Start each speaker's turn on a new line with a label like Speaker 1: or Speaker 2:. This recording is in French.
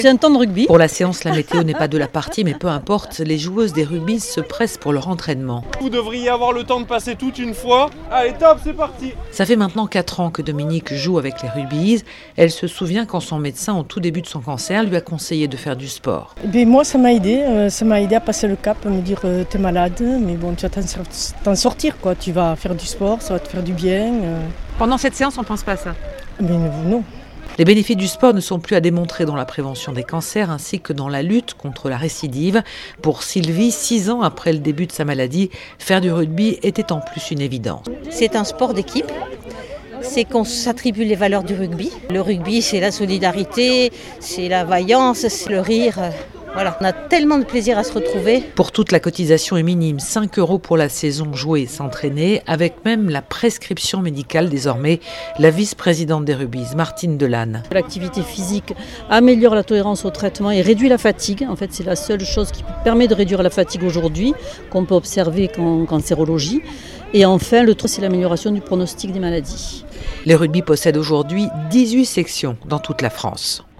Speaker 1: C'est un temps de rugby.
Speaker 2: Pour la séance, la météo n'est pas de la partie, mais peu importe, les joueuses des rugby se pressent pour leur entraînement.
Speaker 3: Vous devriez avoir le temps de passer toute une fois. Allez, top, c'est parti.
Speaker 2: Ça fait maintenant 4 ans que Dominique joue avec les rugbyes. Elle se souvient quand son médecin, au tout début de son cancer, lui a conseillé de faire du sport.
Speaker 4: Moi, ça m'a aidé à passer le cap, à me dire t'es malade, mais bon, tu vas t'en sortir, quoi. Tu vas faire du sport, ça va te faire du bien.
Speaker 1: Pendant cette séance, on ne pense pas à ça.
Speaker 4: Mais non.
Speaker 2: Les bénéfices du sport ne sont plus à démontrer dans la prévention des cancers ainsi que dans la lutte contre la récidive. Pour Sylvie, 6 ans après le début de sa maladie, faire du rugby était en plus une évidence.
Speaker 5: C'est un sport d'équipe. C'est qu'on s'attribue les valeurs du rugby. Le rugby, c'est la solidarité, c'est la vaillance, c'est le rire. Voilà, on a tellement de plaisir à se retrouver.
Speaker 2: Pour toute, la cotisation est minime, 5 € pour la saison jouer et s'entraîner, avec même la prescription médicale désormais. La vice-présidente des rugbyes, Martine Delanne.
Speaker 1: L'activité physique améliore la tolérance au traitement et réduit la fatigue. En fait, c'est la seule chose qui permet de réduire la fatigue aujourd'hui, qu'on peut observer en cancérologie. Et enfin, le truc, c'est l'amélioration du pronostic des maladies.
Speaker 2: Les rugby possèdent aujourd'hui 18 sections dans toute la France.